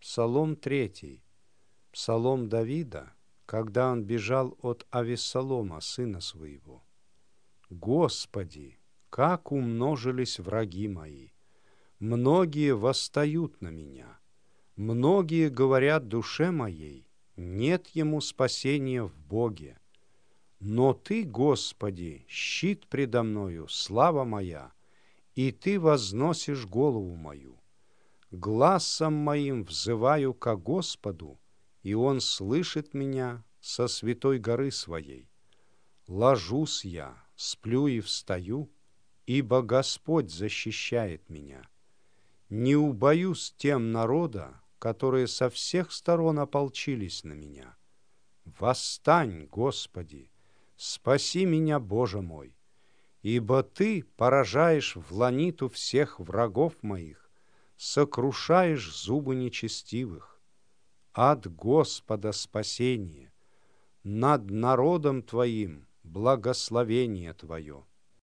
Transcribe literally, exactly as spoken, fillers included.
Псалом третий. Псалом Давида, когда он бежал от Авессалома, сына своего. «Господи, как умножились враги мои! Многие восстают на меня. Многие говорят душе моей, нет ему спасения в Боге. Но Ты, Господи, щит предо мною, слава моя, и Ты возносишь голову мою. Гласом моим взываю ко Господу, и Он слышит меня со святой горы своей. Ложусь я, сплю и встаю, ибо Господь защищает меня. Не убоюсь тем народа, которые со всех сторон ополчились на меня. Восстань, Господи, спаси меня, Боже мой, ибо Ты поражаешь вланиту всех врагов моих, сокрушаешь зубы нечестивых. От Господа спасение, над народом Твоим благословение Твое.